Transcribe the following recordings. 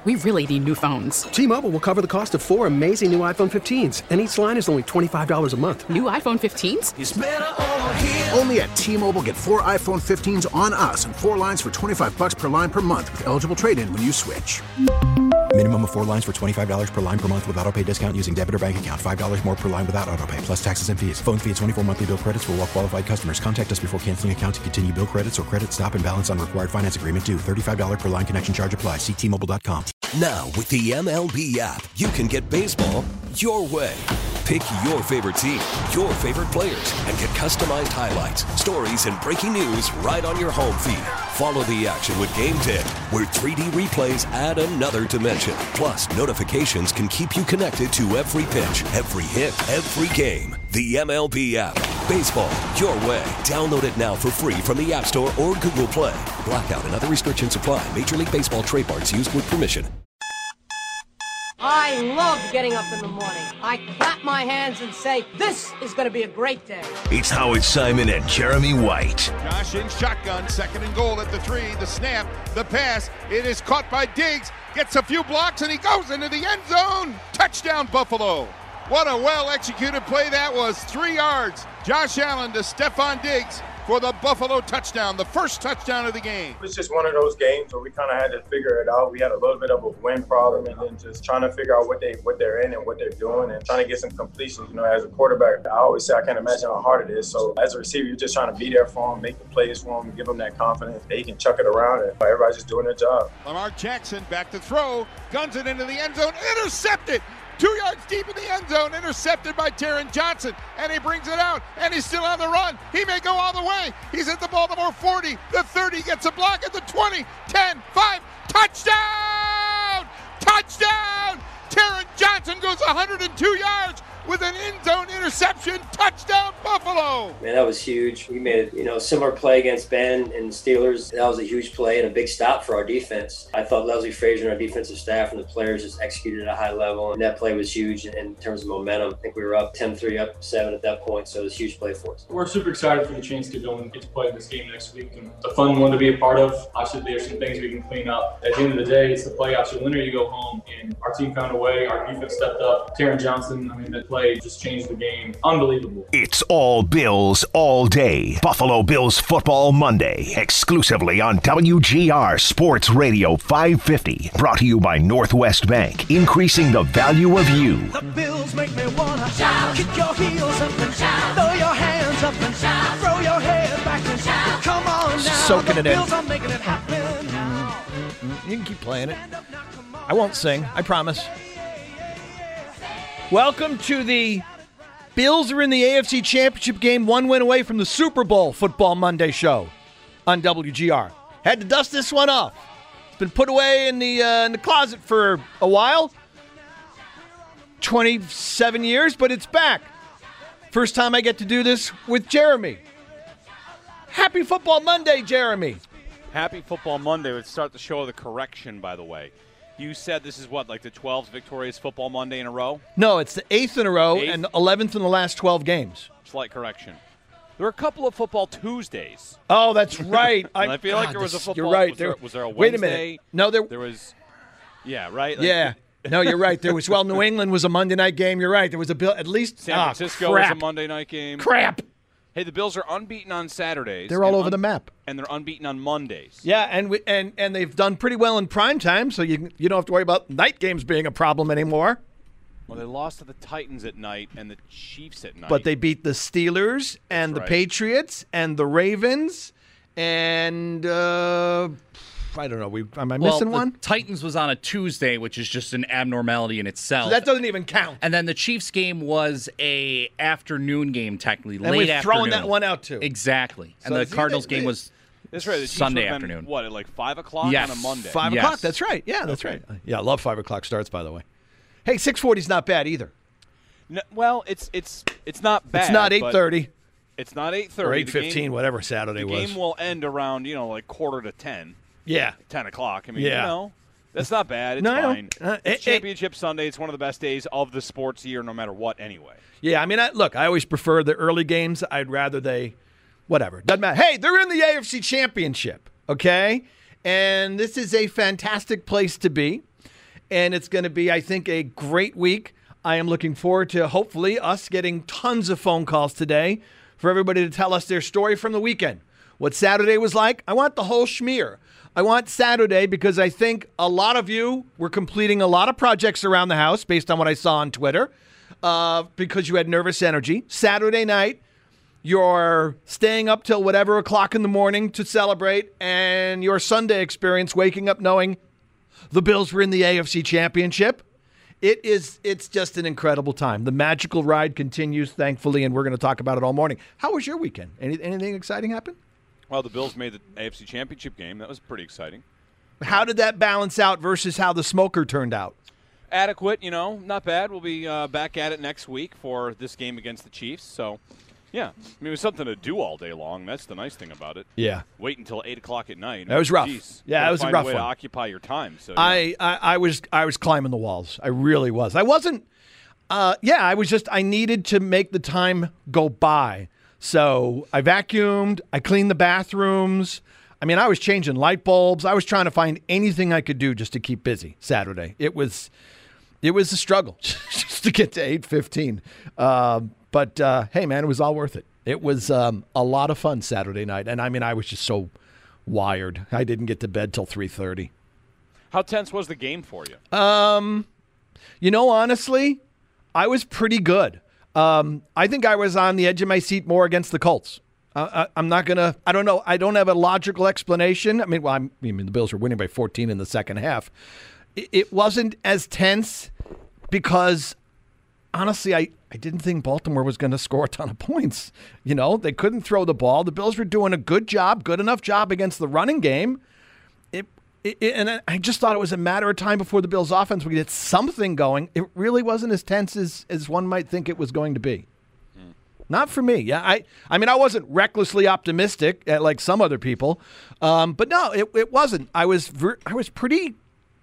We really need new phones. T-Mobile will cover the cost of 4 amazing new iPhone 15s, and each line is only $25 a month. New iPhone 15s? It's better over here. Only at T-Mobile, get 4 iPhone 15s on us and 4 lines for $25 per line per month with eligible trade-in when you switch. Minimum of 4 lines for $25 per line per month with autopay discount using debit or bank account. $5 more per line without autopay, plus taxes and fees. Phone fee at 24 monthly bill credits for well-qualified customers. Contact us before canceling account to continue bill credits or credit stop and balance on required finance agreement due. $35 per line connection charge applies. See T-Mobile.com. Now, with the MLB app, you can get baseball your way. Pick your favorite team, your favorite players, and get customized highlights, stories, and breaking news right on your home feed. Follow the action with Game Day, where 3D replays add another dimension. Plus, notifications can keep you connected to every pitch, every hit, every game. The MLB app. Baseball your way. Download it now for free from the App Store or Google Play. Blackout and other restrictions apply. Major League Baseball trademarks used with permission. I love getting up in the morning. I clap my hands and say, this is going to be a great day. It's Howard Simon and Jeremy White. Josh in shotgun, 2nd and goal at the 3. The snap, the pass. It is caught by Diggs. Gets a few blocks and he goes into the end zone. Touchdown, Buffalo. What a well-executed play that was. 3 yards. Josh Allen to Stephon Diggs for the Buffalo touchdown, the first touchdown of the game. It's just one of those games where we kind of had to figure it out. We had a little bit of a wind problem, and then just trying to figure out what they're in and what they're doing, and trying to get some completions. You know, as a quarterback, I always say I can't imagine how hard it is. So as a receiver, you're just trying to be there for them, make the plays for them, give them that confidence. They can chuck it around, and everybody's just doing their job. Lamar Jackson back to throw, guns it into the end zone, intercepted. 2 yards deep in the end zone, intercepted by Taron Johnson, and he brings it out, and he's still on the run. He may go all the way. He's at the Baltimore 40, the 30, gets a block at the 20, 10, 5, touchdown! Touchdown! Taron Johnson goes 102 yards with an end zone interception, touchdown Buffalo! Man, that was huge. We made a similar play against Ben and Steelers. That was a huge play and a big stop for our defense. I thought Leslie Frazier and our defensive staff and the players just executed at a high level, and that play was huge in terms of momentum. I think we were up 10-3, up 7 at that point, so it was a huge play for us. We're super excited for the chance to go and get to play in this game next week, and it's a fun one to be a part of. Obviously, there's some things we can clean up. At the end of the day, it's the playoffs. You win or you go home, and our team found a way. Our defense stepped up. Taron Johnson, that play just changed the game. Unbelievable. It's all Bills all day. Buffalo Bills Football Monday. Exclusively on WGR Sports Radio 550. Brought to you by Northwest Bank. Increasing the value of you. The Bills make me wanna shout. Kick your heels up and shout. Throw your hands up and shout. Throw your head back and shout. Come on now. Soaking the it in. Bills are making it happen. You can keep playing it. I won't sing. I promise. Welcome to the Bills are in the AFC Championship game, 1 win away from the Super Bowl Football Monday show on WGR. Had to dust this one off. It's been put away in the closet for a while, 27 years, but it's back. First time I get to do this with Jeremy. Happy Football Monday, Jeremy. Happy Football Monday. Let's start the show with a correction, by the way. You said this is what, like the 12th victorious Football Monday in a row? No, it's the 8th in a row and 11th in the last 12 games. Slight correction. There were a couple of Football Tuesdays. Oh, that's right. I feel like there was a football. You're right. Was there a Wednesday? Wait a minute. No, there was. Yeah, right. Yeah. No, you're right. There was. Well, New England was a Monday night game. You're right. There was at least San Francisco was a Monday night game. Crap. Hey, the Bills are unbeaten on Saturdays. They're all over the map, and they're unbeaten on Mondays. Yeah, and they've done pretty well in prime time, so you don't have to worry about night games being a problem anymore. Well, they lost to the Titans at night and the Chiefs at night. But they beat the Steelers and the Patriots and the Ravens and I don't know. Am I missing one? The Titans was on a Tuesday, which is just an abnormality in itself. So that doesn't even count. And then the Chiefs game was a afternoon game, technically, and late we're throwing that one out too. Exactly. So and the Cardinals game was that's right. The Sunday Chiefs afternoon. What, at like 5 o'clock on a Monday? 5 o'clock. That's right. Yeah, that's right. Yeah, I love 5 o'clock starts. By the way, hey, 6:40 is not bad either. No, well, it's not bad. It's not 8:30. It's not 8:30 or 8:15, whatever Saturday was. The game will end around like 9:45. Yeah. 10 o'clock. I mean, that's not bad. It's fine. It's Championship Sunday. It's one of the best days of the sports year, no matter what, anyway. Yeah, I mean, I always prefer the early games. I'd rather whatever. Doesn't matter. Hey, they're in the AFC Championship, okay? And this is a fantastic place to be. and it's going to be, I think, a great week. I am looking forward to, hopefully, us getting tons of phone calls today for everybody to tell us their story from the weekend. What Saturday was like. I want the whole schmear. I want Saturday because I think a lot of you were completing a lot of projects around the house based on what I saw on Twitter because you had nervous energy. Saturday night, you're staying up till whatever o'clock in the morning to celebrate, and your Sunday experience, waking up knowing the Bills were in the AFC Championship. It's just an incredible time. The magical ride continues, thankfully, and we're going to talk about it all morning. How was your weekend? Anything exciting happen? Well, the Bills made the AFC Championship game. That was pretty exciting. How did that balance out versus how the smoker turned out? Adequate, not bad. We'll be back at it next week for this game against the Chiefs. So, yeah. I mean, it was something to do all day long. That's the nice thing about it. Yeah. Wait until 8 o'clock at night. That was rough. Jeez, yeah, it was a rough way one. To occupy your time. So yeah. I was climbing the walls. I really was. I wasn't. I needed to make the time go by. So I vacuumed. I cleaned the bathrooms. I mean, I was changing light bulbs. I was trying to find anything I could do just to keep busy Saturday. It was a struggle just to get to 8:15. But hey, man, it was all worth it. It was a lot of fun Saturday night. And, I mean, I was just so wired. I didn't get to bed till 3:30. How tense was the game for you? Honestly, I was pretty good. I think I was on the edge of my seat more against the Colts. I'm not going to – I don't know. I don't have a logical explanation. I mean, the Bills were winning by 14 in the second half. It wasn't as tense because, honestly, I didn't think Baltimore was going to score a ton of points. They couldn't throw the ball. The Bills were doing a good enough job against the running game. And I just thought it was a matter of time before the Bills' offense would get something going. It really wasn't as tense as one might think it was going to be. Not for me. Yeah, I mean, I wasn't recklessly optimistic like some other people, but no, it wasn't. I was pretty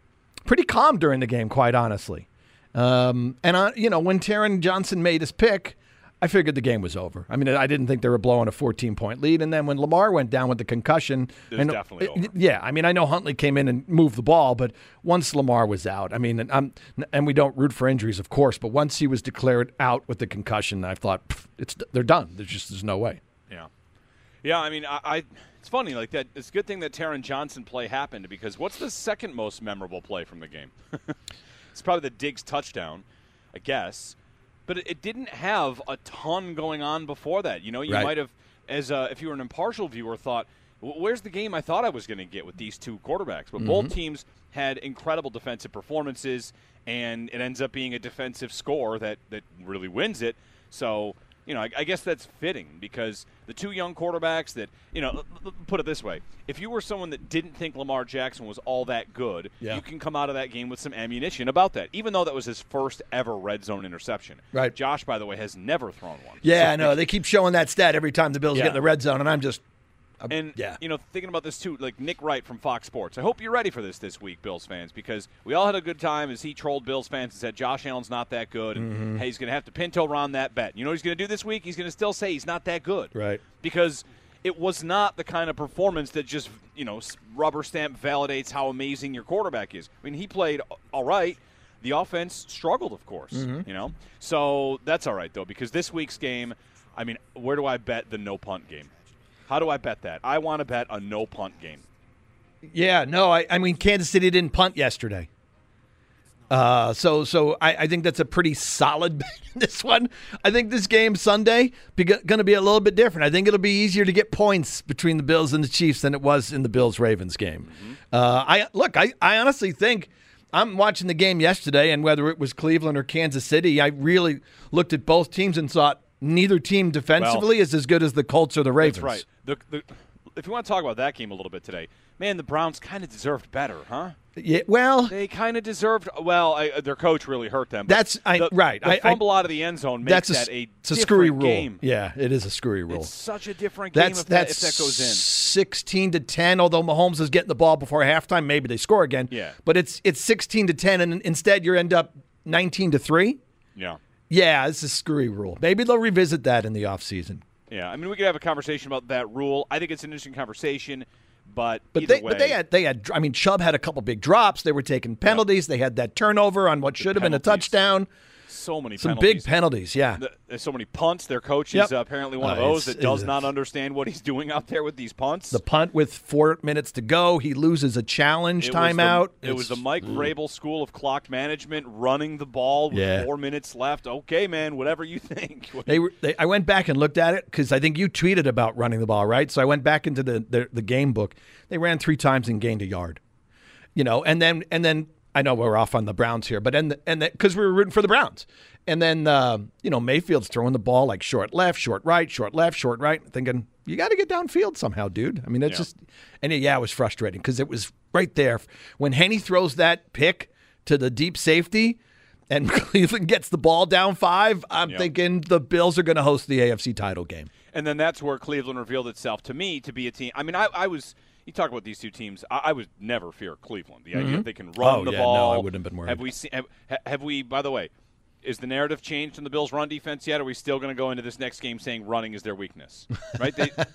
calm during the game, quite honestly. And when Taron Johnson made his pick, I figured the game was over. I mean, I didn't think they were blowing a 14-point lead. And then when Lamar went down with the concussion, it was definitely over. Yeah, I mean, I know Huntley came in and moved the ball, but once Lamar was out, I mean, and we don't root for injuries, of course, but once he was declared out with the concussion, I thought they're done. There's no way. Yeah. I mean, it's funny like that. It's a good thing that Taron Johnson play happened because what's the second most memorable play from the game? It's probably the Diggs touchdown, I guess. But it didn't have a ton going on before that. You Right. might have, if you were an impartial viewer, thought, where's the game I thought I was going to get with these two quarterbacks? But both teams had incredible defensive performances, and it ends up being a defensive score that really wins it. So, I guess that's fitting because the two young quarterbacks that, put it this way. If you were someone that didn't think Lamar Jackson was all that good, you can come out of that game with some ammunition about that, even though that was his first ever red zone interception. Right. Josh, by the way, has never thrown one. Yeah, I know. They keep showing that stat every time the Bills get in the red zone, and I'm just – thinking about this too, like Nick Wright from Fox Sports. I hope you're ready for this week, Bills fans, because we all had a good time as he trolled Bills fans and said Josh Allen's not that good, and hey, he's going to have to pinto Ron that bet. You know what he's going to do this week? He's going to still say he's not that good. Right. Because it was not the kind of performance that just, rubber stamp validates how amazing your quarterback is. I mean, he played all right. The offense struggled, of course, So that's all right, though, because this week's game, I mean, where do I bet the no-punt game? How do I bet that? I want to bet a no-punt game. Yeah, no, I mean, Kansas City didn't punt yesterday. So I think that's a pretty solid bet in this one. I think this game Sunday going to be a little bit different. I think it'll be easier to get points between the Bills and the Chiefs than it was in the Bills-Ravens game. I honestly think I'm watching the game yesterday, and whether it was Cleveland or Kansas City, I really looked at both teams and thought neither team defensively is as good as the Colts or the Ravens. That's right. If you want to talk about that game a little bit today, man, the Browns kind of deserved better, huh? Yeah, well, they kind of deserved. Well, their coach really hurt them. Right. The fumble out of the end zone makes that a screwy rule. Game. Yeah, it is a screwy rule. It's such a different game if that goes in. 16-10. Although Mahomes is getting the ball before halftime, maybe they score again. Yeah. But it's 16-10, and instead you end up 19-3. Yeah. Yeah, it's a screwy rule. Maybe they'll revisit that in the offseason. Yeah, I mean, we could have a conversation about that rule. I think it's an interesting conversation. But they had. I mean, Chubb had a couple big drops. They were taking penalties. They had that turnover on what should have been a touchdown. So many Some penalties. big penalties, yeah. There's so many punts. Their coach is apparently one of those that does not understand what he's doing out there with these punts. The punt with 4 minutes to go, he loses a challenge timeout. It was the Mike Vrabel School of Clock Management running the ball with 4 minutes left. Okay, man, whatever you think. I went back and looked at it because I think you tweeted about running the ball, right? So I went back into the game book. They ran 3 times and gained a yard. And then I know we're off on the Browns here, but because we were rooting for the Browns. And then, Mayfield's throwing the ball like short left, short right, short left, short right, thinking, you got to get downfield somehow, dude. I mean, it's just – and, it was frustrating because it was right there. When Henne throws that pick to the deep safety and Cleveland gets the ball down 5, I'm thinking the Bills are going to host the AFC title game. And then that's where Cleveland revealed itself to me to be a team – I mean, I was – you talk about these two teams. I would never fear Cleveland. The idea that they can run the ball. No, I wouldn't have been worried. Have we? By the way, is the narrative changed in the Bills' run defense yet? Or are we still going to go into this next game saying running is their weakness? Right?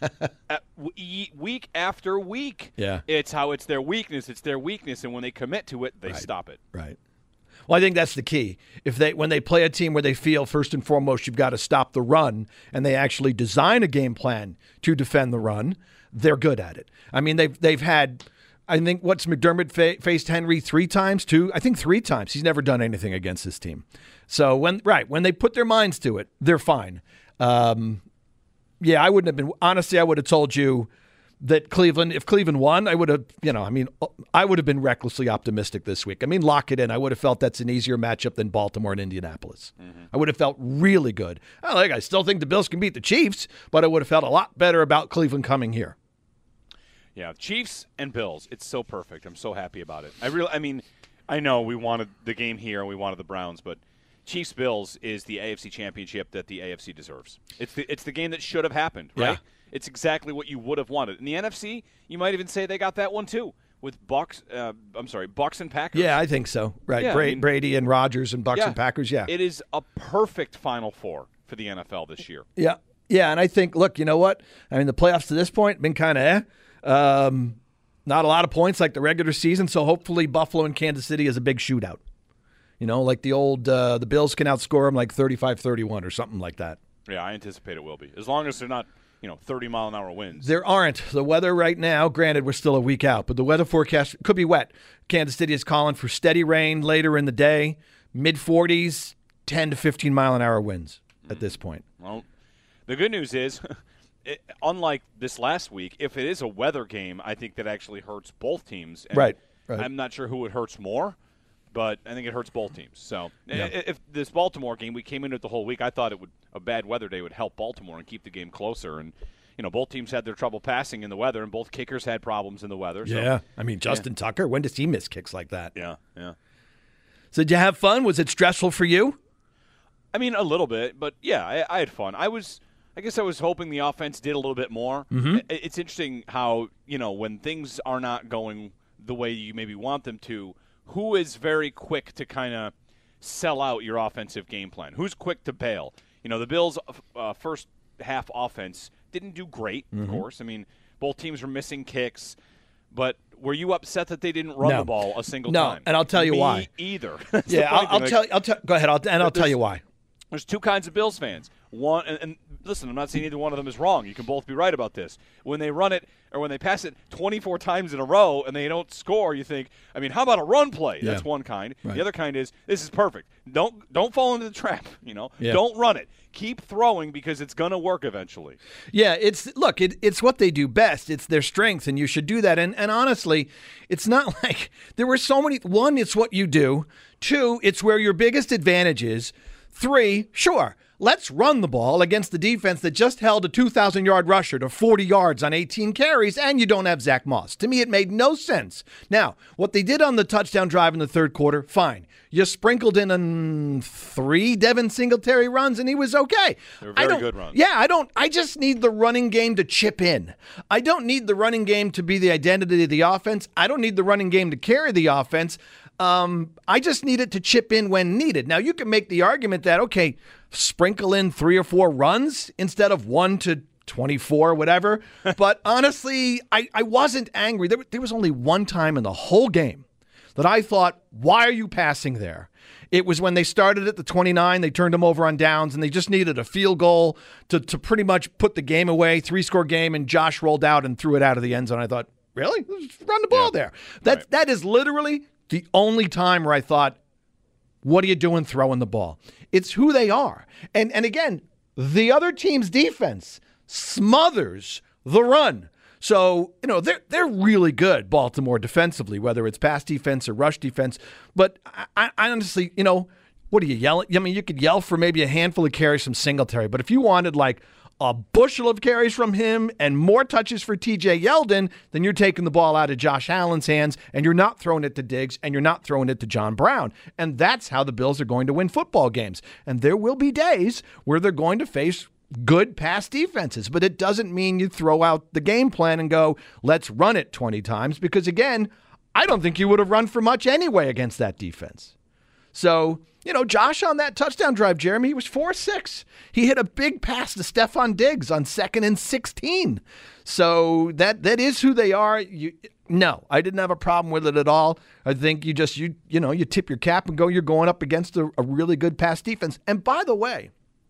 Week after week, it's how it's their weakness. It's their weakness, and when they commit to it, they stop it. Right. Well, I think that's the key. When they play a team where they feel first and foremost you've got to stop the run, and they actually design a game plan to defend the run, they're good at it. I mean, they've had, I think, McDermott faced Henry 3 times, 2, I think 3 times. He's never done anything against this team. So when they put their minds to it, they're fine. I wouldn't have been, honestly, I would have told you that if Cleveland won, I would have, I would have been recklessly optimistic this week. I mean, lock it in. I would have felt that's an easier matchup than Baltimore and Indianapolis. I would have felt really good. I still think the Bills can beat the Chiefs, but I would have felt a lot better about Cleveland coming here. Yeah, Chiefs and Bills. It's so perfect. I'm so happy about it. I know we wanted the game here and we wanted the Browns, but Chiefs-Bills is the AFC championship that the AFC deserves. It's the game that should have happened, right? Yeah. It's exactly what you would have wanted. In the NFC, you might even say they got that one too with Bucks and Packers. Yeah, I think so. Right, yeah, Brady and Rodgers and Bucks and Packers, yeah. It is a perfect Final Four for the NFL this year. Yeah, and I think, look, you know what? I mean, the playoffs to this point have been kind of not a lot of points like the regular season, so hopefully Buffalo and Kansas City is a big shootout. Like the old the Bills can outscore them like 35-31 or something like that. Yeah, I anticipate it will be. As long as they're not 30-mile-an-hour winds. There aren't. The weather right now, granted, we're still a week out, but the weather forecast could be wet. Kansas City is calling for steady rain later in the day, mid-40s, 10 to 15-mile-an-hour winds at this point. Well, the good news is, unlike this last week, if it is a weather game, I think that actually hurts both teams. And right. I'm not sure who it hurts more, but I think it hurts both teams. So if this Baltimore game, we came into it the whole week, I thought a bad weather day would help Baltimore and keep the game closer. And, both teams had their trouble passing in the weather, and both kickers had problems in the weather. Yeah. So, Justin Tucker, when does he miss kicks like that? Yeah. So did you have fun? Was it stressful for you? A little bit, but yeah, I had fun. I guess I was hoping the offense did a little bit more. Mm-hmm. It's interesting how, when things are not going the way you maybe want them to, who is very quick to kind of sell out your offensive game plan? Who's quick to bail? The Bills' first half offense didn't do great, of course. Both teams were missing kicks. But were you upset that they didn't run the ball a single time? No, and I'll tell you why. Me either. Yeah, I'll tell. Go ahead, I'll tell you why. There's two kinds of Bills fans. One, and listen, I'm not saying either one of them is wrong. You can both be right about this. When they run it or when they pass it 24 times in a row and they don't score, you think, how about a run play? Yeah. That's one kind. Right. The other kind is, this is perfect. Don't fall into the trap. Yeah. Don't run it. Keep throwing because it's going to work eventually. Yeah, it's what they do best. It's their strength, and you should do that. And honestly, it's not like there were so many. One, it's what you do. Two, it's where your biggest advantage is. 3, sure, let's run the ball against the defense that just held a 2,000-yard rusher to 40 yards on 18 carries, and you don't have Zach Moss. To me, it made no sense. Now, what they did on the touchdown drive in the third quarter, fine. You sprinkled in 3 Devin Singletary runs, and he was okay. They were very good runs. Yeah, I just need the running game to chip in. I don't need the running game to be the identity of the offense. I don't need the running game to carry the offense. I just need it to chip in when needed. Now, you can make the argument that, okay, sprinkle in 3 or 4 runs instead of 1 to 24, whatever. But honestly, I wasn't angry. There was only one time in the whole game that I thought, why are you passing there? It was when they started at the 29, they turned them over on downs, and they just needed a field goal to pretty much put the game away, 3-score game, and Josh rolled out and threw it out of the end zone. I thought, really? Let's run the ball there. That is literally the only time where I thought, what are you doing throwing the ball? It's who they are. And again, the other team's defense smothers the run. So, they're really good, Baltimore, defensively, whether it's pass defense or rush defense. But I honestly, what do you yell at? I mean, you could yell for maybe a handful of carries from Singletary, but if you wanted like a bushel of carries from him and more touches for TJ Yeldon, then you're taking the ball out of Josh Allen's hands and you're not throwing it to Diggs and you're not throwing it to John Brown. And that's how the Bills are going to win football games. And there will be days where they're going to face good pass defenses, but it doesn't mean you throw out the game plan and go, let's run it 20 times, because again, I don't think you would have run for much anyway against that defense. So, Josh on that touchdown drive, Jeremy, he was 4-6. He hit a big pass to Stephon Diggs on 2nd and 16. So that is who they are. No, I didn't have a problem with it at all. I think you tip your cap and go, you're going up against a really good pass defense. And by the way,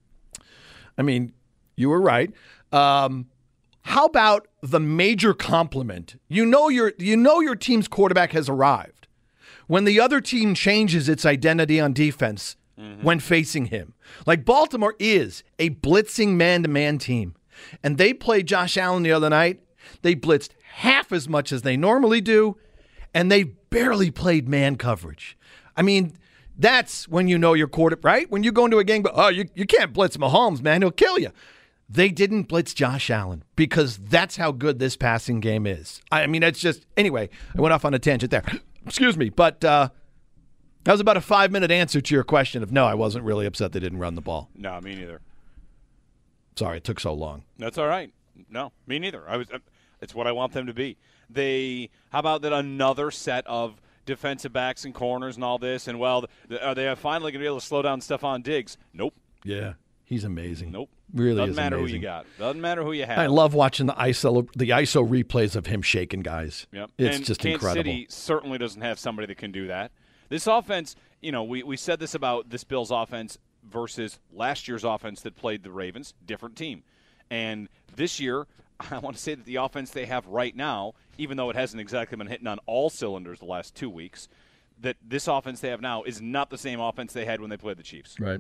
I mean, you were right. How about the major compliment? You know your team's quarterback has arrived when the other team changes its identity on defense when facing him. Like Baltimore is a blitzing man-to-man team, and they played Josh Allen the other night. They blitzed half as much as they normally do, and they barely played man coverage. I mean, that's when you know your quarterback, right? When you go into a game, you can't blitz Mahomes, man. He'll kill you. They didn't blitz Josh Allen because that's how good this passing game is. I mean, it's just, anyway, I went off on a tangent there. Excuse me. But that was about a 5-minute answer to your question of, no, I wasn't really upset they didn't run the ball. No, me neither. Sorry, it took so long. That's all right. No, me neither. It's what I want them to be. How about that another set of defensive backs and corners and all this, and are they finally going to be able to slow down Stephon Diggs? Nope. Yeah, he's amazing. Nope. Really Doesn't is matter amazing. who you got. Doesn't matter who you have. I love watching the ISO replays of him shaking guys. Yep. It's and just Kansas incredible. City certainly doesn't have somebody that can do that. This offense, we said this about this Bills offense versus last year's offense that played the Ravens, different team. And this year, I want to say that the offense they have right now, even though it hasn't exactly been hitting on all cylinders the last 2 weeks, that this offense they have now is not the same offense they had when they played the Chiefs. Right.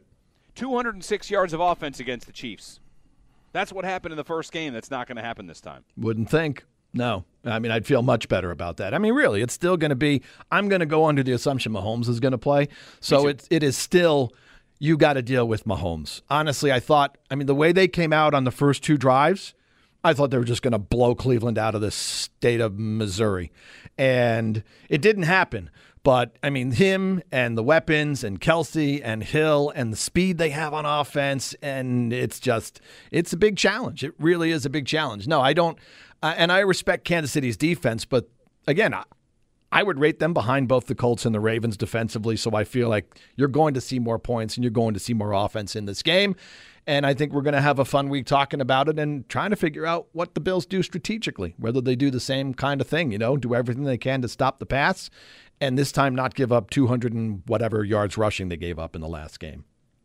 206 yards of offense against the Chiefs. That's what happened in the first game. That's not going to happen this time. Wouldn't think. No. I mean, I'd feel much better about that. I mean, really, it's still going to be, I'm going to go under the assumption Mahomes is going to play. So it is still, you got to deal with Mahomes. Honestly, the way they came out on the first 2 drives, I thought they were just going to blow Cleveland out of the state of Missouri. And it didn't happen. But, I mean, him and the weapons and Kelsey and Hill and the speed they have on offense, and it's a big challenge. It really is a big challenge. No, I don't, and I respect Kansas City's defense, but, again, I would rate them behind both the Colts and the Ravens defensively, so I feel like you're going to see more points and you're going to see more offense in this game. And I think we're going to have a fun week talking about it and trying to figure out what the Bills do strategically, whether they do the same kind of thing, do everything they can to stop the pass, and this time not give up 200 and whatever yards rushing they gave up in the last game.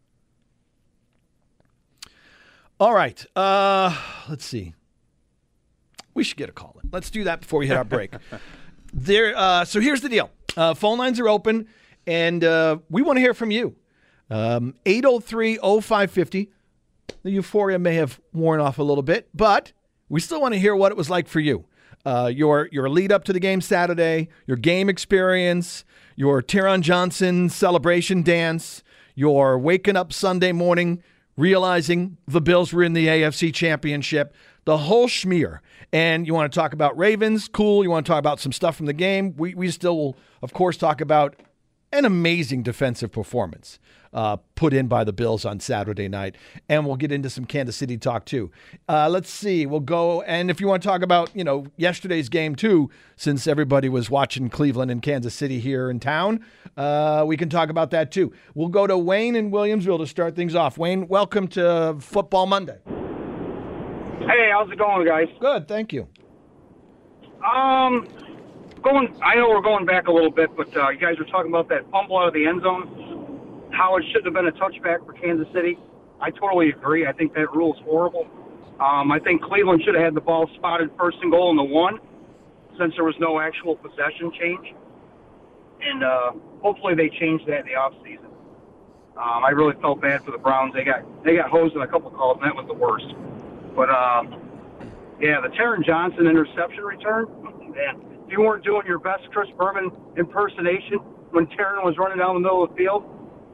All right. Let's see. We should get a call in. Let's do that before we hit our break. So here's the deal. Phone lines are open, and we want to hear from you. 803-0550. The euphoria may have worn off a little bit, but we still want to hear what it was like for you. Your lead up to the game Saturday, your game experience, your Tyron Johnson celebration dance, your waking up Sunday morning, realizing the Bills were in the AFC Championship, the whole schmear. And you want to talk about Ravens, cool. You want to talk about some stuff from the game. We still will, of course, talk about an amazing defensive performance put in by the Bills on Saturday night. And we'll get into some Kansas City talk, too. Let's see. We'll go. And if you want to talk about, yesterday's game, too, since everybody was watching Cleveland and Kansas City here in town, we can talk about that, too. We'll go to Wayne in Williamsville to start things off. Wayne, welcome to Football Monday. Hey, how's it going, guys? Good, thank you. I know we're going back a little bit, but you guys were talking about that fumble out of the end zone, how it shouldn't have been a touchback for Kansas City. I totally agree. I think that rule is horrible. I think Cleveland should have had the ball spotted first and goal in the 1, since there was no actual possession change. And hopefully they change that in the offseason. I really felt bad for the Browns. They got hosed in a couple calls, and that was the worst. But, yeah, the Taron Johnson interception return, man, if you weren't doing your best Chris Berman impersonation when Taron was running down the middle of the field,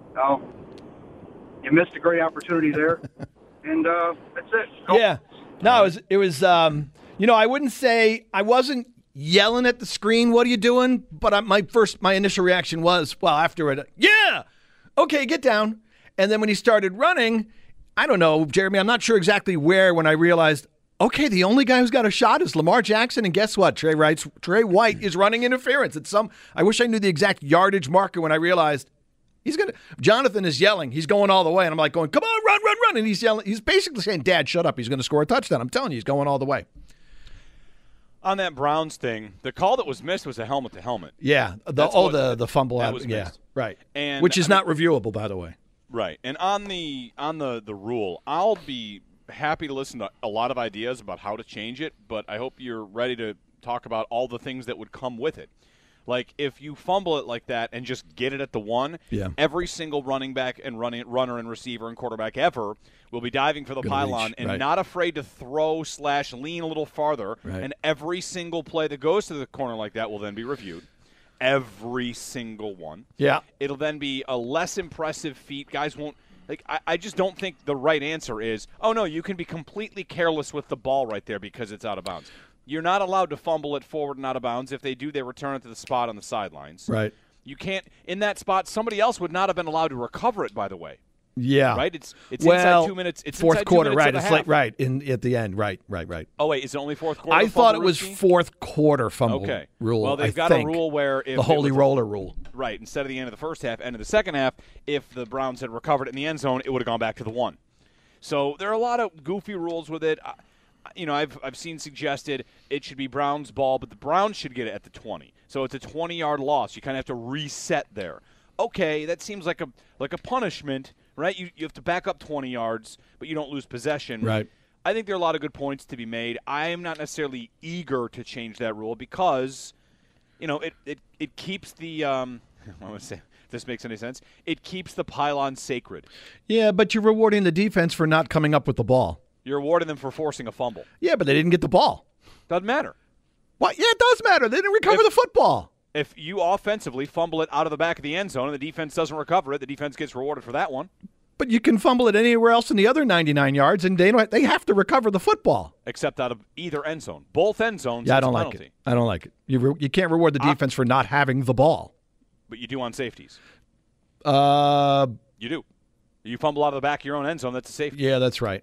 you missed a great opportunity there. And that's it. Yeah. No, it was I wouldn't say I wasn't yelling at the screen, what are you doing? But my initial reaction was, well, after it, yeah, okay, get down. And then when he started running, I don't know, Jeremy, I'm not sure exactly where when I realized, okay, the only guy who's got a shot is Lamar Jackson, and guess what? Trey White is running interference. I wish I knew the exact yardage marker when I realized Jonathan is yelling. He's going all the way, and I'm like going, come on, run, run, run. And he's yelling. He's basically saying, Dad, shut up. He's going to score a touchdown. I'm telling you, he's going all the way. On that Browns thing, the call that was missed was a helmet-to-helmet. Yeah, the fumble out. Yeah, right. And which is not reviewable, by the way. Right. And on the rule, I'll be happy to listen to a lot of ideas about how to change it, but I hope you're ready to talk about all the things that would come with it. Like, if you fumble it like that and just get it at the 1, every single running back and runner and receiver and quarterback ever will be diving for the pylon and not afraid to throw/lean a little farther. Right. And every single play that goes to the corner like that will then be reviewed. Every single one. Yeah. It'll then be a less impressive feat. Guys won't – I just don't think the right answer is, oh, no, you can be completely careless with the ball right there because it's out of bounds. You're not allowed to fumble it forward and out of bounds. If they do, they return it to the spot on the sidelines. Right. You can't – in that spot, somebody else would not have been allowed to recover it, by the way. Yeah. Right? It's inside 2 minutes. It's fourth inside quarter, 2 minutes right. of It's half. like, at the end. Right. Oh, wait, is it only fourth quarter? I thought it was fourth quarter fumble rule. Well, they've got a rule where if the holy roller rule. Right. Instead of the end of the first half, end of the second half, if the Browns had recovered it in the end zone, it would have gone back to the 1. So there are a lot of goofy rules with it. I've seen suggested it should be Browns' ball, but the Browns should get it at the 20. So it's a 20-yard loss. You kind of have to reset there. Okay, that seems like a punishment, right? You have to back up 20 yards, but you don't lose possession. Right. I think there are a lot of good points to be made. I am not necessarily eager to change that rule because, it keeps the I want to say if this makes any sense. It keeps the pylon sacred. Yeah, but you're rewarding the defense for not coming up with the ball. You're rewarding them for forcing a fumble. Yeah, but they didn't get the ball. Doesn't matter. What? Yeah, it does matter. They didn't recover the football. If you offensively fumble it out of the back of the end zone and the defense doesn't recover it, the defense gets rewarded for that one. But you can fumble it anywhere else in the other 99 yards, and they have to recover the football. Except out of either end zone. Both end zones. Yeah, I don't like it. I don't like it. You can't reward the defense for not having the ball. But you do on safeties. You do. You fumble out of the back of your own end zone, that's a safety. Yeah, that's right.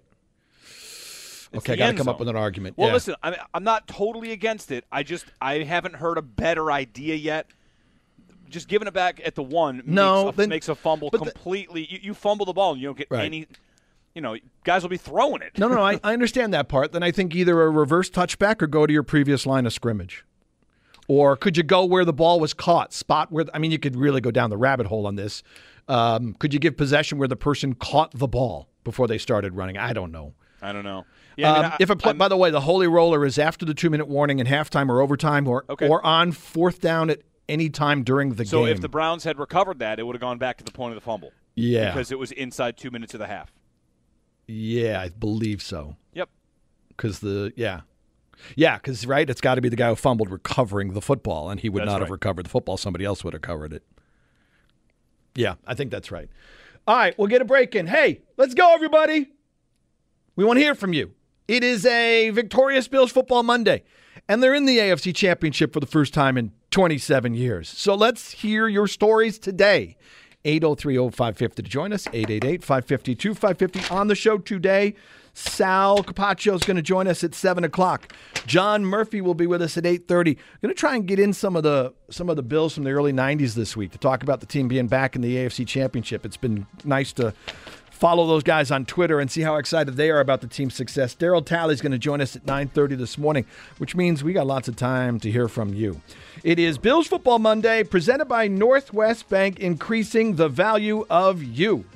Okay, I got to come up with an argument. Well, listen, I'm not totally against it. I haven't heard a better idea yet. Just giving it back at the 1 makes a fumble completely. You fumble the ball and you don't get any. Guys will be throwing it. No, I understand that part. Then I think either a reverse touchback or go to your previous line of scrimmage. Or could you go where the ball was caught? Spot where, you could really go down the rabbit hole on this. Could you give possession where the person caught the ball before they started running? I don't know. Yeah, by the way, the holy roller is after the 2-minute warning in halftime or overtime or on fourth down at any time during the game. So if the Browns had recovered that, it would have gone back to the point of the fumble. Yeah. Because it was inside 2 minutes of the half. Yeah, I believe so. Yep. Because it's got to be the guy who fumbled recovering the football, and he would not have recovered the football. Somebody else would have covered it. Yeah, I think that's right. All right, we'll get a break in. Hey, let's go, everybody. We want to hear from you. It is a victorious Bills Football Monday, and they're in the AFC Championship for the first time in 27 years. So let's hear your stories today. 803-0550 to join us, 888-552-550 on the show today. Sal Capaccio is going to join us at 7 o'clock. John Murphy will be with us at 8:30. I'm going to try and get in some of the Bills from the early 90s this week to talk about the team being back in the AFC Championship. It's been nice to follow those guys on Twitter and see how excited they are about the team's success. Daryl Talley is going to join us at 9:30 this morning, which means we got lots of time to hear from you. It is Bills Football Monday, presented by Northwest Bank, increasing the value of you.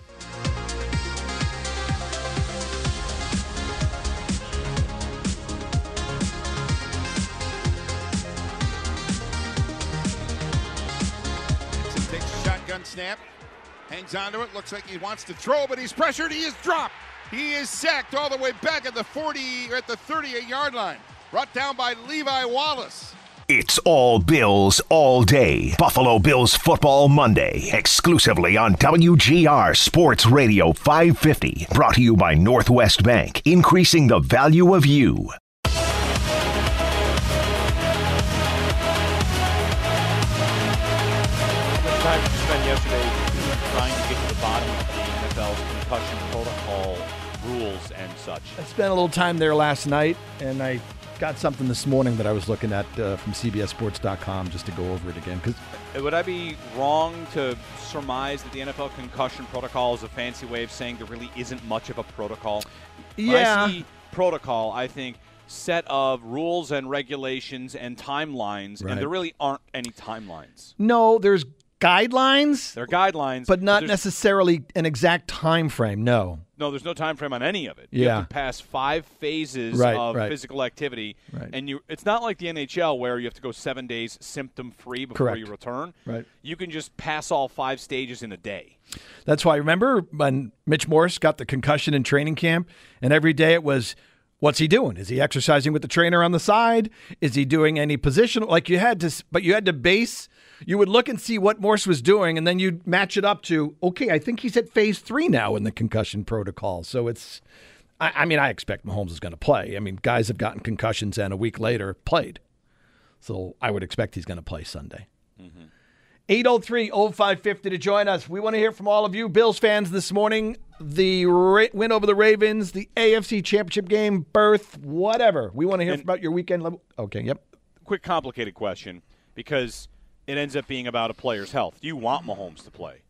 Snap, hangs onto it, looks like he wants to throw, but he's pressured, he is dropped. He is sacked all the way back at the 40, or at the 38-yard line. Brought down by Levi Wallace. It's all Bills all day. Buffalo Bills Football Monday, exclusively on WGR Sports Radio 550. Brought to you by Northwest Bank, increasing the value of you. Time to spend yesterday trying to get to the bottom of the NFL's concussion protocol rules and such. I spent a little time there last night, and I got something this morning that I was looking at from CBSSports.com just to go over it again. Would I be wrong to surmise that the NFL concussion protocol is a fancy way of saying there really isn't much of a protocol? Yeah. When I see protocol, I think set of rules and regulations and timelines, Right. and there really aren't any timelines. No, there's guidelines. There are guidelines, but not there's- necessarily an exact time frame. No. No, there's no time frame on any of it. You Yeah. have to pass 5 phases Right, of right. physical activity, Right. and it's not like the NHL where you have to go 7 days symptom-free before Correct. you return. Right. You can just pass all 5 stages in a day. That's why, remember when Mitch Morse got the concussion in training camp, and every day it was, what's he doing? Is he exercising with the trainer on the side? Is he doing any positional? Like you had to base. You would look and see what Morse was doing, and then you'd match it up to, okay, I think he's at phase 3 now in the concussion protocol. So it's, I expect Mahomes is going to play. I mean, guys have gotten concussions and a week later played. So I would expect he's going to play Sunday. 803-0550 to join us. We want to hear from all of you Bills fans this morning. The win over the Ravens, the AFC Championship game, berth, whatever. We want to hear about your weekend level. Okay, yep. Quick, complicated question, because it ends up being about a player's health. Do you want Mahomes to play?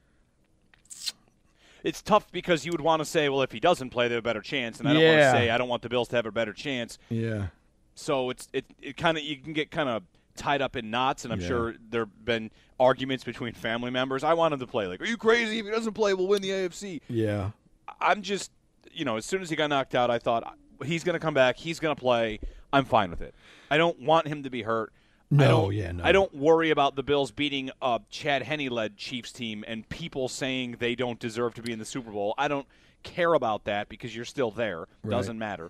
It's tough because you would want to say, well, if he doesn't play, they have a better chance. And I don't want to say I don't want the Bills to have a better chance. Yeah. So it kind of, you can get kind of tied up in knots, and I'm sure there have been arguments between family members. I want him to play. Like, are you crazy? If he doesn't play, we'll win the AFC. Yeah. I'm just, as soon as he got knocked out, I thought he's going to come back. He's going to play. I'm fine with it. I don't want him to be hurt. No. I don't worry about the Bills beating a Chad Henne-led Chiefs team and people saying they don't deserve to be in the Super Bowl. I don't care about that because you're still there. Right. Doesn't matter.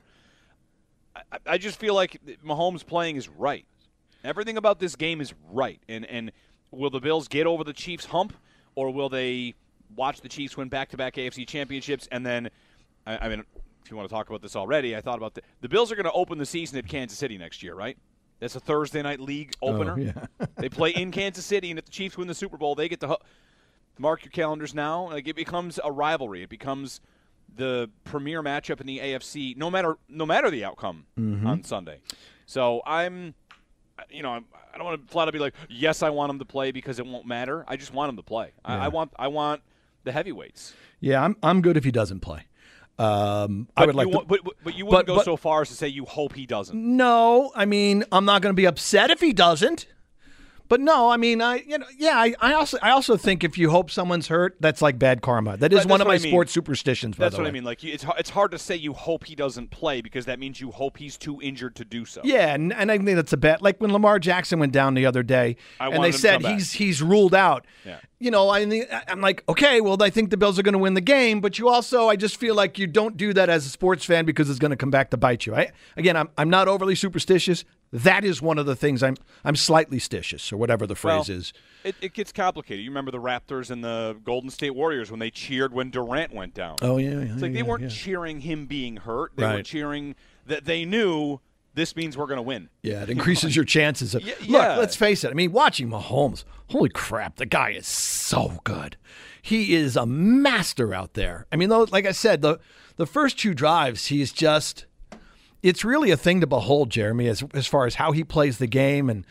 I just feel like Mahomes playing is right. Everything about this game is right. And will the Bills get over the Chiefs hump, or will they watch the Chiefs win back-to-back AFC championships? And then, I mean, if you want to talk about this already, I thought about the Bills are going to open the season at Kansas City next year, right? That's a Thursday night league opener. Oh, yeah. They play in Kansas City, and if the Chiefs win the Super Bowl, they get to mark your calendars now. Like, it becomes a rivalry. It becomes the premier matchup in the AFC, no matter the outcome on Sunday. So I don't want to flat out be like, yes, I want him to play because it won't matter. I just want him to play. Yeah. I want the heavyweights. Yeah, I'm good if he doesn't play. I would like but you wouldn't go so far as to say you hope he doesn't. No, I mean, I'm not going to be upset if he doesn't. But no, I mean, I also think if you hope someone's hurt, that's like bad karma. That is one of my sports superstitions. That's by the what way. I mean. Like, it's hard to say you hope he doesn't play because that means you hope he's too injured to do so. Yeah, and I think that's a bet. Like when Lamar Jackson went down the other day, and they said he's ruled out. Yeah. I'm like, okay, well, I think the Bills are going to win the game, but I just feel like you don't do that as a sports fan because it's going to come back to bite you. I'm not overly superstitious. That is one of the things I'm slightly stitious, or whatever the phrase is. It gets complicated. You remember the Raptors and the Golden State Warriors when they cheered when Durant went down. Oh, yeah. It's like they weren't cheering him being hurt. They were Right. cheering that they knew this means we're going to win. Yeah, it increases your chances. Look, yeah. let's face it. I mean, watching Mahomes, holy crap, the guy is so good. He is a master out there. I mean, like I said, the first 2 drives, he's just – it's really a thing to behold, Jeremy, as far as how he plays the game. And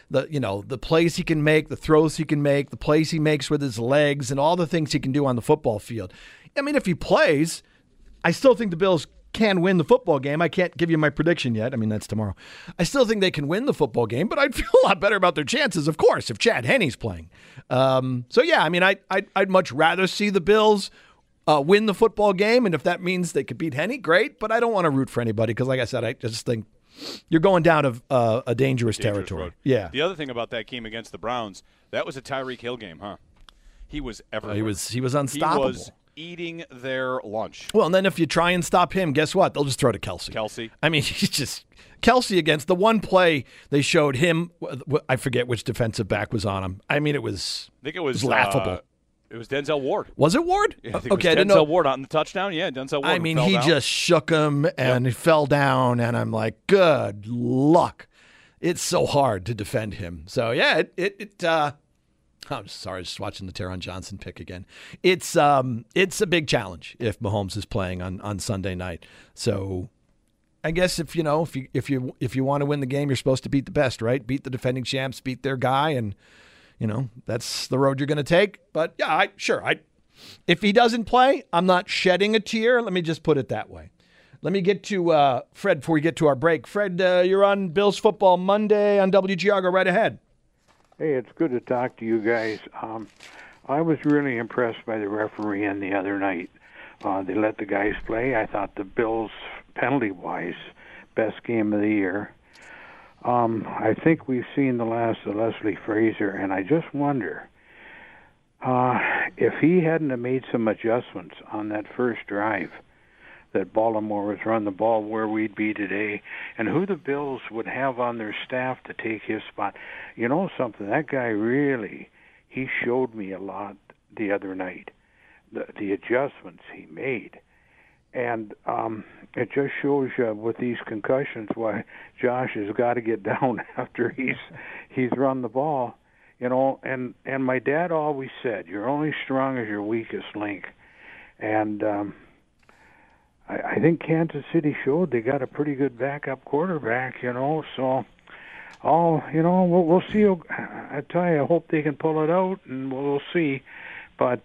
the plays he can make, the throws he can make, the plays he makes with his legs, and all the things he can do on the football field. I mean, if he plays, I still think the Bills can win the football game. I can't give you my prediction yet. I mean, that's tomorrow. I still think they can win the football game, but I'd feel a lot better about their chances, of course, if Chad Henne's playing. So, yeah, I mean, I'd much rather see the Bills win the football game, and if that means they could beat Henne, great, but I don't want to root for anybody because, like I said, I just think you're going down a dangerous territory. Road. Yeah. The other thing about that game against the Browns, that was a Tyreek Hill game, huh? He was everywhere. He was unstoppable. He was eating their lunch. Well, and then if you try and stop him, guess what? They'll just throw to Kelsey. I mean, he's just Kelsey against the one play they showed him. I forget which defensive back was on him. I mean, I think it was laughable. It was Denzel Ward. Was it Ward? Yeah, I think it was Denzel Ward on the touchdown. Yeah, Denzel Ward. I mean, he just shook him and he fell down, and I'm like, good luck. It's so hard to defend him. So yeah, I'm sorry, just watching the Taron Johnson pick again. It's a big challenge if Mahomes is playing on Sunday night. So I guess if you want to win the game, you're supposed to beat the best, right? Beat the defending champs, beat their guy, and that's the road you're going to take. But yeah, if he doesn't play, I'm not shedding a tear. Let me just put it that way. Let me get to Fred before we get to our break. Fred, you're on Bills Football Monday on WGR. Go right ahead. Hey, it's good to talk to you guys. I was really impressed by the refereeing the other night. They let the guys play. I thought the Bills, penalty-wise, best game of the year. I think we've seen the last of Leslie Frazier, and I just wonder if he hadn't have made some adjustments on that first drive, that Baltimore was run the ball, where we'd be today, and who the Bills would have on their staff to take his spot. You know something? That guy really, he showed me a lot the other night, the adjustments he made. And it just shows you with these concussions why Josh has got to get down after he's run the ball. And my dad always said, you're only strong as your weakest link. And I think Kansas City showed they got a pretty good backup quarterback, so we'll see. I tell you, I hope they can pull it out, and we'll see. But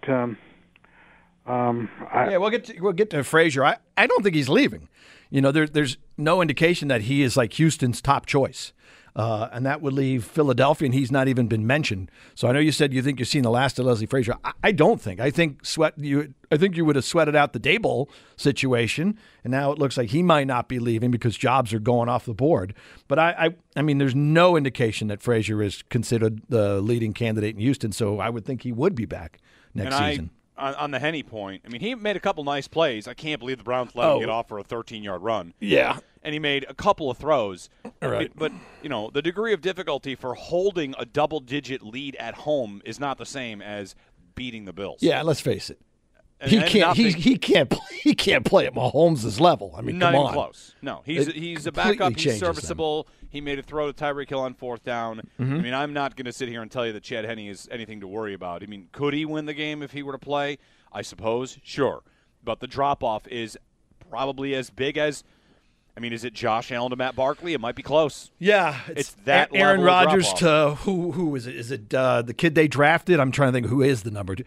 we'll get to Frazier. I don't think he's leaving. There's no indication that he is like Houston's top choice. And that would leave Philadelphia, and he's not even been mentioned. So I know you said you think you've seen the last of Leslie Frazier. I don't think. I think you would have sweated out the Daboll situation, and now it looks like he might not be leaving because jobs are going off the board. But I mean, there's no indication that Frazier is considered the leading candidate in Houston, so I would think he would be back next season. On the Henne point, I mean, he made a couple nice plays. I can't believe the Browns let him get off for a 13-yard run. Yeah. And he made a couple of throws. All right. But the degree of difficulty for holding a double-digit lead at home is not the same as beating the Bills. Yeah, let's face it. He can't play at Mahomes' level. I mean, not come even on. Close. No, he's a backup. He's serviceable. Them. He made a throw to Tyreek Hill on fourth down. Mm-hmm. I mean, I'm not going to sit here and tell you that Chad Henne is anything to worry about. I mean, could he win the game if he were to play? I suppose, sure. But the drop-off is probably as big as, is it Josh Allen to Matt Barkley? It might be close. Yeah. It's that Aaron level of Rodgers drop-off. to who is it? Is it the kid they drafted? I'm trying to think who is the number two.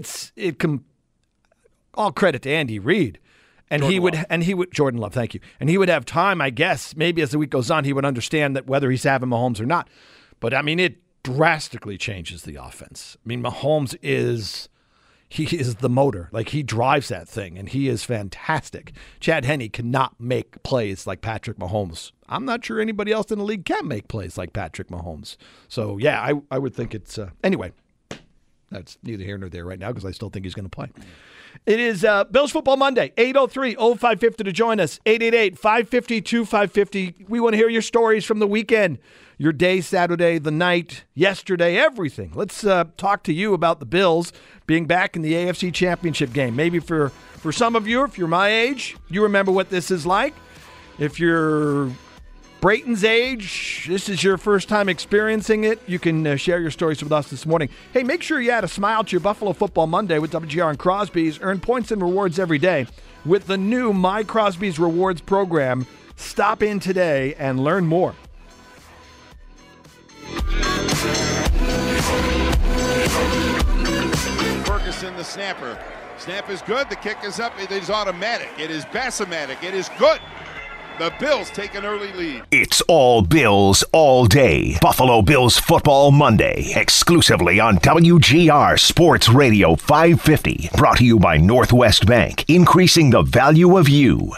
All credit to Andy Reid. And he would Jordan Love, thank you. And he would have time, I guess, maybe as the week goes on, he would understand that whether he's having Mahomes or not. But it drastically changes the offense. I mean, Mahomes is the motor. Like, he drives that thing, and he is fantastic. Chad Henne cannot make plays like Patrick Mahomes. I'm not sure anybody else in the league can make plays like Patrick Mahomes. So, yeah, I would think it's anyway, that's neither here nor there right now because I still think he's going to play. It is Bills Football Monday, 803-0550 to join us, 888-550-2550. We want to hear your stories from the weekend, your day, Saturday, the night, yesterday, everything. Let's talk to you about the Bills being back in the AFC Championship game. Maybe for some of you, if you're my age, you remember what this is like. If you're Brayton's age, this is your first time experiencing it, you can share your stories with us this morning. Hey, make sure you add a smile to your Buffalo Football Monday with WGR and Crosby's. Earn points and rewards every day with the new My Crosby's Rewards program. Stop in today and learn more. Anderson, the snapper. Snap is good. The kick is up. It is automatic. It is Bassomatic. It is good. The Bills take an early lead. It's all Bills all day. Buffalo Bills Football Monday, exclusively on WGR Sports Radio 550. Brought to you by Northwest Bank, increasing the value of you.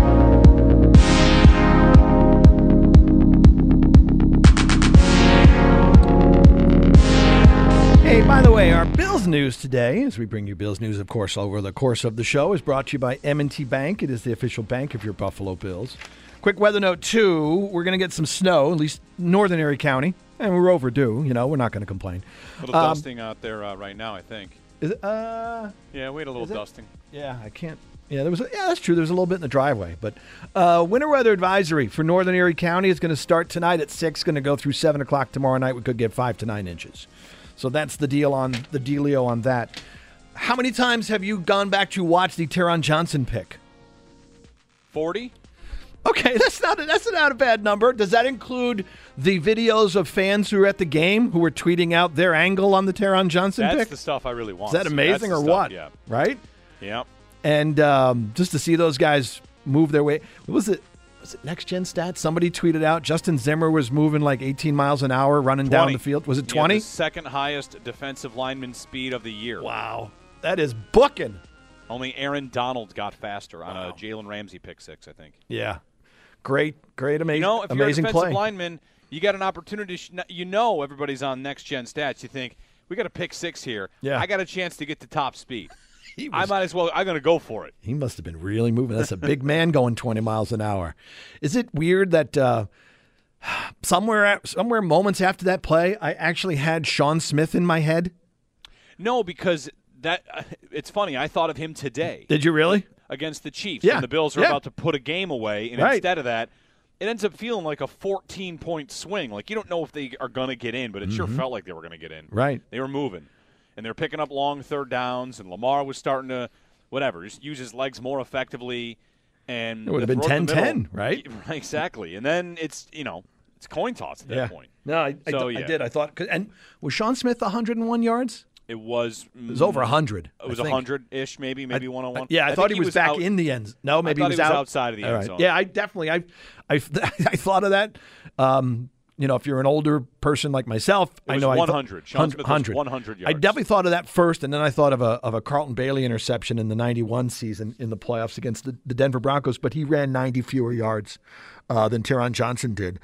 Hey, by the way, our Bills news today, as we bring you Bills news, of course, over the course of the show, is brought to you by M&T Bank. It is the official bank of your Buffalo Bills. Quick weather note, too. We're going to get some snow, at least northern Erie County, and we're overdue. You know, we're not going to complain. A little dusting out there right now, I think. Is it? Yeah, we had a little dusting. Yeah, I can't. Yeah, that's true. There's a little bit in the driveway. But winter weather advisory for northern Erie County is going to start tonight at 6, going to go through 7 o'clock tomorrow night. We could get 5 to 9 inches. So that's the dealio on that. How many times have you gone back to watch the Taron Johnson pick? 40. Okay, that's not a bad number. Does that include the videos of fans who were at the game who were tweeting out their angle on the Taron Johnson pick? That's the stuff I really want. Is that amazing or what? Yeah. Right? Yeah. And just to see those guys move their way. Was it Next Gen Stats? Somebody tweeted out Justin Zimmer was moving like 18 miles an hour running 20. down the field. Was it 20? The second highest defensive lineman speed of the year. Wow. That is booking. Only Aaron Donald got faster on a Jalen Ramsey pick 6, I think. Yeah. Great, amazing, you know, if amazing you're a defensive play. lineman, you got an opportunity. Everybody's on Next Gen Stats. You think, we got a pick 6 here. Yeah. I got a chance to get to top speed. I'm going to go for it. He must have been really moving. That's a big man going 20 miles an hour. Is it weird that somewhere moments after that play, I actually had Sean Smith in my head? No, because it's funny. I thought of him today. Did you really? Against the Chiefs. Yeah. And the Bills are about to put a game away. And right. Instead of that, it ends up feeling like a 14-point swing. Like, you don't know if they are going to get in, but it sure felt like they were going to get in. Right. They were moving. And they're picking up long third downs, and Lamar was starting to, just use his legs more effectively. And it would have been 10-10, right? Exactly. And then it's coin toss at that point. No, I did. I thought, and was Sean Smith 101 yards? It was over 100. It was 100-ish, maybe 101. Yeah, I thought he was back in the end. No, maybe he was outside of the end zone. Yeah, I definitely, I thought of that. If you're an older person like myself, I know 100. Sean Smith was 100 yards. I definitely thought of that first, and then I thought of a Carlton Bailey interception in the 91 season in the playoffs against the Denver Broncos, but he ran 90 fewer yards than Taron Johnson did.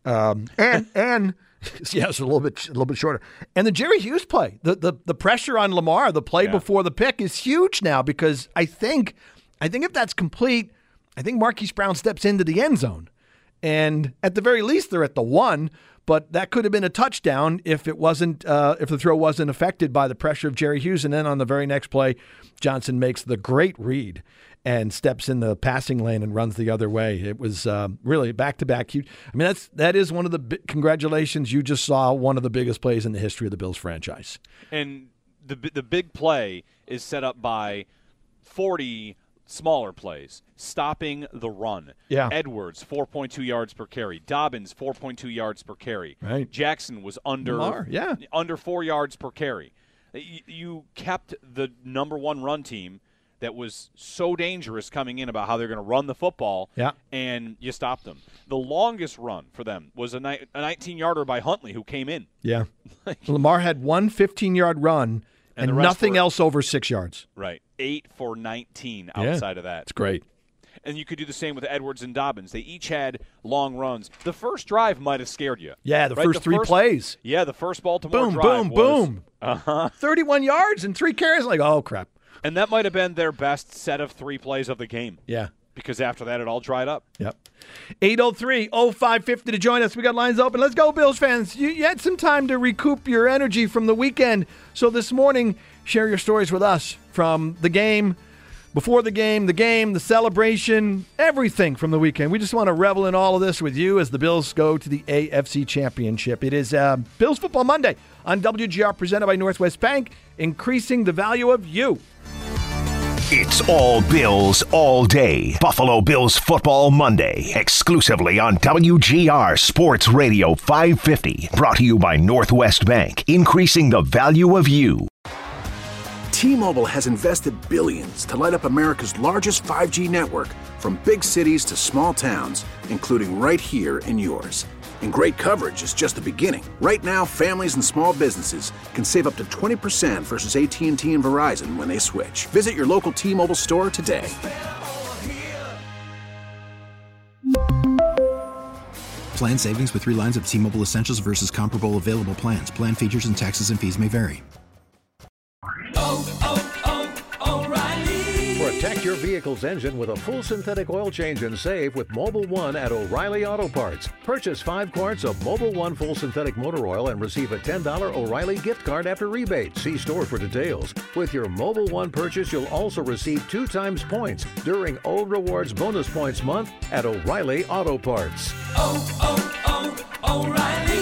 And yeah, it's a little bit shorter. And the Jerry Hughes play, the pressure on Lamar, the play before the pick is huge now, because I think if that's complete, I think Marquise Brown steps into the end zone. And at the very least, they're at the 1, but that could have been a touchdown if it wasn't, if the throw wasn't affected by the pressure of Jerry Hughes. And then on the very next play, Johnson makes the great read and steps in the passing lane and runs the other way. It was really back-to-back huge. I mean, that is one of the congratulations. You just saw one of the biggest plays in the history of the Bills franchise. And the big play is set up by 40 smaller plays, stopping the run. Yeah. Edwards, 4.2 yards per carry. Dobbins, 4.2 yards per carry. Right. Jackson was under 4 yards per carry. You kept the number one run team that was so dangerous coming in about how they're going to run the football, and you stopped them. The longest run for them was a 19-yarder by Huntley, who came in. Yeah. Lamar had one 15-yard run and nothing else over 6 yards. Right. 8 for 19 outside of that. It's great. And you could do the same with Edwards and Dobbins. They each had long runs. The first drive might have scared you. Yeah, the first three plays. Yeah, the first Baltimore boom, drive boom, was, boom. 31 yards and 3 carries. Like, oh, crap. And that might have been their best set of 3 plays of the game. Yeah. Because after that, it all dried up. Yep. 803-0550 to join us. We got lines open. Let's go, Bills fans. You had some time to recoup your energy from the weekend. So this morning, share your stories with us from the game, before the game, the celebration, everything from the weekend. We just want to revel in all of this with you as the Bills go to the AFC Championship. It is Bills Football Monday on WGR, presented by Northwest Bank, increasing the value of you. It's all Bills all day. Buffalo Bills Football Monday, exclusively on WGR Sports Radio 550. Brought to you by Northwest Bank, increasing the value of you. T-Mobile has invested billions to light up America's largest 5G network, from big cities to small towns, including right here in yours. And great coverage is just the beginning. Right now, families and small businesses can save up to 20% versus AT&T and Verizon when they switch. Visit your local T-Mobile store today. Plan savings with 3 lines of T-Mobile Essentials versus comparable available plans. Plan features and taxes and fees may vary. Protect your vehicle's engine with a full synthetic oil change and save with Mobil 1 at O'Reilly Auto Parts. Purchase 5 quarts of Mobil 1 full synthetic motor oil and receive a $10 O'Reilly gift card after rebate. See store for details. With your Mobil 1 purchase, you'll also receive 2 times points during O Rewards Bonus Points Month at O'Reilly Auto Parts. O'Reilly.